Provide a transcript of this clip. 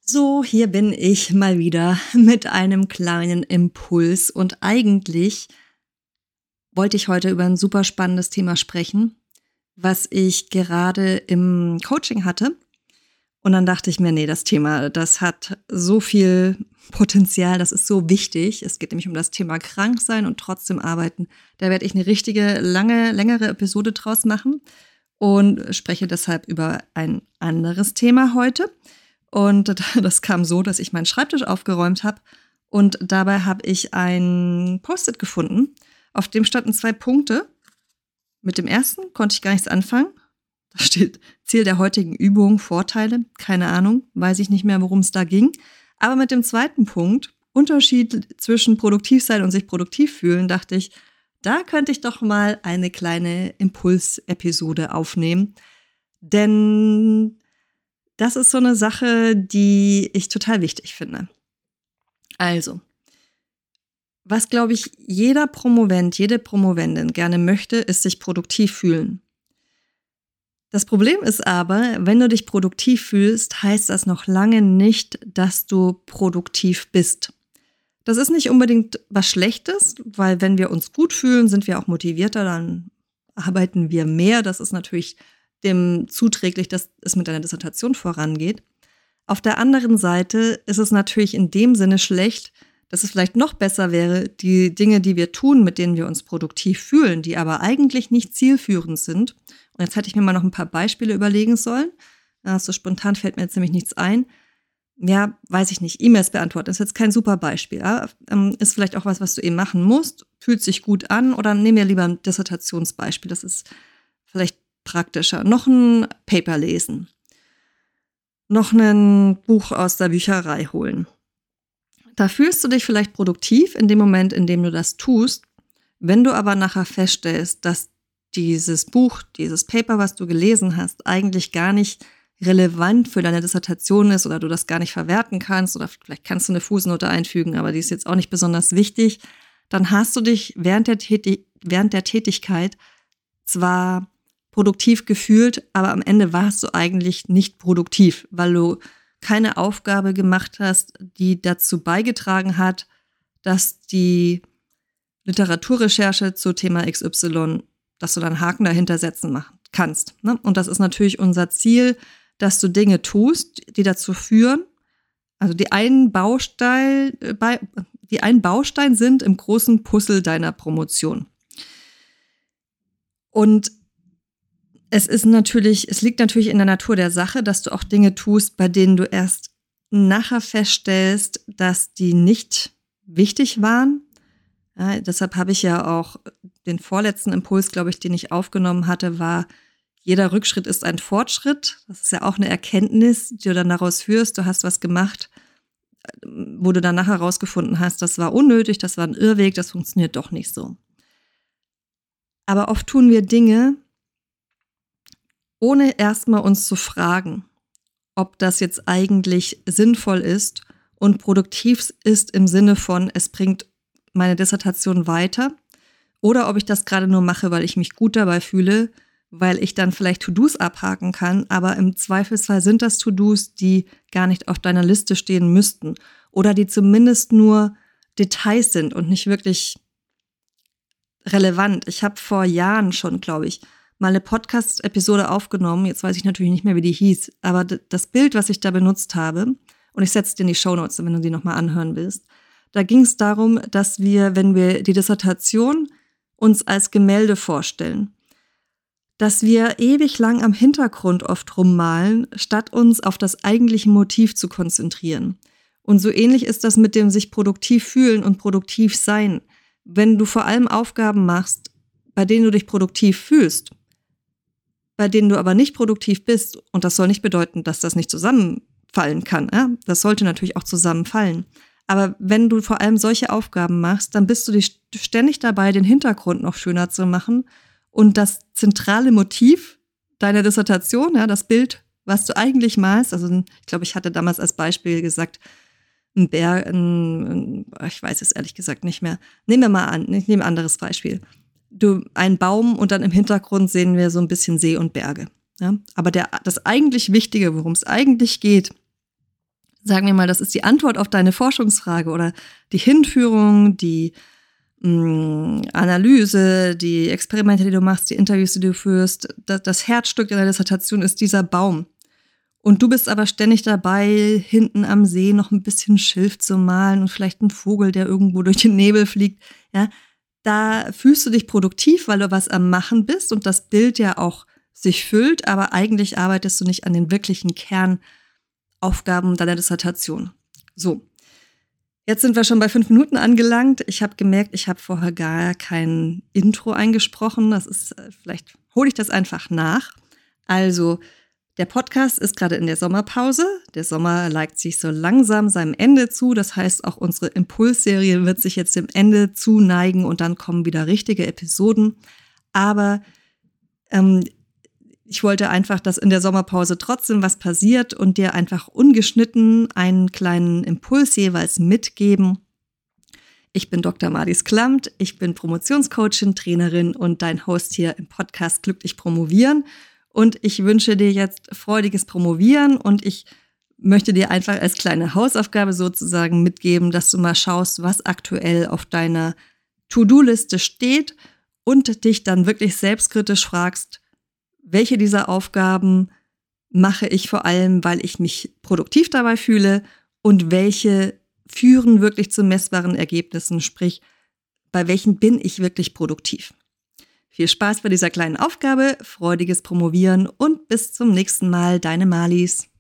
So, hier bin ich mal wieder mit einem kleinen Impuls und eigentlich wollte ich heute über ein super spannendes Thema sprechen, was ich gerade im Coaching hatte. Und dann dachte ich mir, nee, das Thema, das hat so viel Potenzial, das ist so wichtig. Es geht nämlich um das Thema Kranksein und trotzdem arbeiten. Da werde ich eine richtige, längere Episode draus machen und spreche deshalb über ein anderes Thema heute. Und das kam so, dass ich meinen Schreibtisch aufgeräumt habe und dabei habe ich ein Post-it gefunden, auf dem standen 2 Punkte. Mit dem ersten konnte ich gar nichts anfangen. Da steht Ziel der heutigen Übung, Vorteile, keine Ahnung, weiß ich nicht mehr, worum es da ging. Aber mit dem zweiten Punkt, Unterschied zwischen produktiv sein und sich produktiv fühlen, dachte ich, da könnte ich doch mal eine kleine Impulsepisode aufnehmen. Denn das ist so eine Sache, die ich total wichtig finde. Also, was, glaube ich, jeder Promovent, jede Promovendin gerne möchte, ist sich produktiv fühlen. Das Problem ist aber, wenn du dich produktiv fühlst, heißt das noch lange nicht, dass du produktiv bist. Das ist nicht unbedingt was Schlechtes, weil wenn wir uns gut fühlen, sind wir auch motivierter, dann arbeiten wir mehr. Das ist natürlich dem zuträglich, dass es mit deiner Dissertation vorangeht. Auf der anderen Seite ist es natürlich in dem Sinne schlecht, dass es vielleicht noch besser wäre, die Dinge, die wir tun, mit denen wir uns produktiv fühlen, die aber eigentlich nicht zielführend sind. Und jetzt hätte ich mir mal noch ein paar Beispiele überlegen sollen. So spontan fällt mir jetzt nämlich nichts ein. Ja, weiß ich nicht. E-Mails beantworten ist jetzt kein super Beispiel. Ja? Ist vielleicht auch was du eben machen musst, fühlt sich gut an oder nehmen wir lieber ein Dissertationsbeispiel. Das ist vielleicht praktischer. Noch ein Paper lesen. Noch ein Buch aus der Bücherei holen. Da fühlst du dich vielleicht produktiv in dem Moment, in dem du das tust. Wenn du aber nachher feststellst, dass dieses Buch, dieses Paper, was du gelesen hast, eigentlich gar nicht relevant für deine Dissertation ist oder du das gar nicht verwerten kannst oder vielleicht kannst du eine Fußnote einfügen, aber die ist jetzt auch nicht besonders wichtig, dann hast du dich während der Tätigkeit zwar produktiv gefühlt, aber am Ende warst du eigentlich nicht produktiv, weil du keine Aufgabe gemacht hast, die dazu beigetragen hat, dass die Literaturrecherche zu Thema XY, dass du dann einen Haken dahinter setzen kannst. Ne? Und das ist natürlich unser Ziel, dass du Dinge tust, die dazu führen, also die ein Baustein sind im großen Puzzle deiner Promotion. Und es liegt natürlich in der Natur der Sache, dass du auch Dinge tust, bei denen du erst nachher feststellst, dass die nicht wichtig waren. Ja, deshalb habe ich ja auch den vorletzten Impuls, glaube ich, den ich aufgenommen hatte, war, jeder Rückschritt ist ein Fortschritt. Das ist ja auch eine Erkenntnis, die du dann daraus führst. Du hast was gemacht, wo du dann nachher herausgefunden hast, das war unnötig, das war ein Irrweg, das funktioniert doch nicht so. Aber oft tun wir Dinge, ohne erstmal uns zu fragen, ob das jetzt eigentlich sinnvoll ist und produktiv ist im Sinne von, es bringt meine Dissertation weiter, oder ob ich das gerade nur mache, weil ich mich gut dabei fühle, weil ich dann vielleicht To-Dos abhaken kann, aber im Zweifelsfall sind das To-Dos, die gar nicht auf deiner Liste stehen müssten oder die zumindest nur Details sind und nicht wirklich relevant. Ich habe vor Jahren schon, glaube ich, mal eine Podcast-Episode aufgenommen. Jetzt weiß ich natürlich nicht mehr, wie die hieß. Aber das Bild, was ich da benutzt habe, und ich setze dir in die Shownotes, wenn du die nochmal anhören willst, da ging es darum, dass wir, wenn wir die Dissertation uns als Gemälde vorstellen, dass wir ewig lang am Hintergrund oft rummalen, statt uns auf das eigentliche Motiv zu konzentrieren. Und so ähnlich ist das mit dem sich produktiv fühlen und produktiv sein. Wenn du vor allem Aufgaben machst, bei denen du dich produktiv fühlst, bei denen du aber nicht produktiv bist, und das soll nicht bedeuten, dass das nicht zusammenfallen kann, ja? Das sollte natürlich auch zusammenfallen. Aber wenn du vor allem solche Aufgaben machst, dann bist du ständig dabei, den Hintergrund noch schöner zu machen und das zentrale Motiv deiner Dissertation, ja, das Bild, was du eigentlich malst, also ich glaube, ich hatte damals als Beispiel gesagt, ein Berg, ich weiß es ehrlich gesagt nicht mehr. Nehmen wir mal an, ich nehme ein anderes Beispiel. Ein Baum und dann im Hintergrund sehen wir so ein bisschen See und Berge. Ja? Aber das eigentlich Wichtige, worum es eigentlich geht, sagen wir mal, das ist die Antwort auf deine Forschungsfrage oder die Hinführung, die Analyse, die Experimente, die du machst, die Interviews, die du führst, das Herzstück deiner Dissertation ist dieser Baum. Und du bist aber ständig dabei, hinten am See noch ein bisschen Schilf zu malen und vielleicht ein Vogel, der irgendwo durch den Nebel fliegt. Ja, da fühlst du dich produktiv, weil du was am Machen bist und das Bild ja auch sich füllt, aber eigentlich arbeitest du nicht an den wirklichen Kernaufgaben deiner Dissertation. So, jetzt sind wir schon bei 5 Minuten angelangt. Ich habe gemerkt, ich habe vorher gar kein Intro eingesprochen. Das ist, vielleicht hole ich das einfach nach. Also, der Podcast ist gerade in der Sommerpause. Der Sommer neigt sich so langsam seinem Ende zu. Das heißt, auch unsere Impulsserie wird sich jetzt dem Ende zuneigen und dann kommen wieder richtige Episoden. Aber ich wollte einfach, dass in der Sommerpause trotzdem was passiert und dir einfach ungeschnitten einen kleinen Impuls jeweils mitgeben. Ich bin Dr. Marlies Klamt, ich bin Promotionscoachin, Trainerin und dein Host hier im Podcast Glücklich Promovieren. Und ich wünsche dir jetzt freudiges Promovieren und ich möchte dir einfach als kleine Hausaufgabe sozusagen mitgeben, dass du mal schaust, was aktuell auf deiner To-Do-Liste steht und dich dann wirklich selbstkritisch fragst, welche dieser Aufgaben mache ich vor allem, weil ich mich produktiv dabei fühle und welche führen wirklich zu messbaren Ergebnissen, sprich, bei welchen bin ich wirklich produktiv. Viel Spaß bei dieser kleinen Aufgabe, freudiges Promovieren und bis zum nächsten Mal, deine Marlies.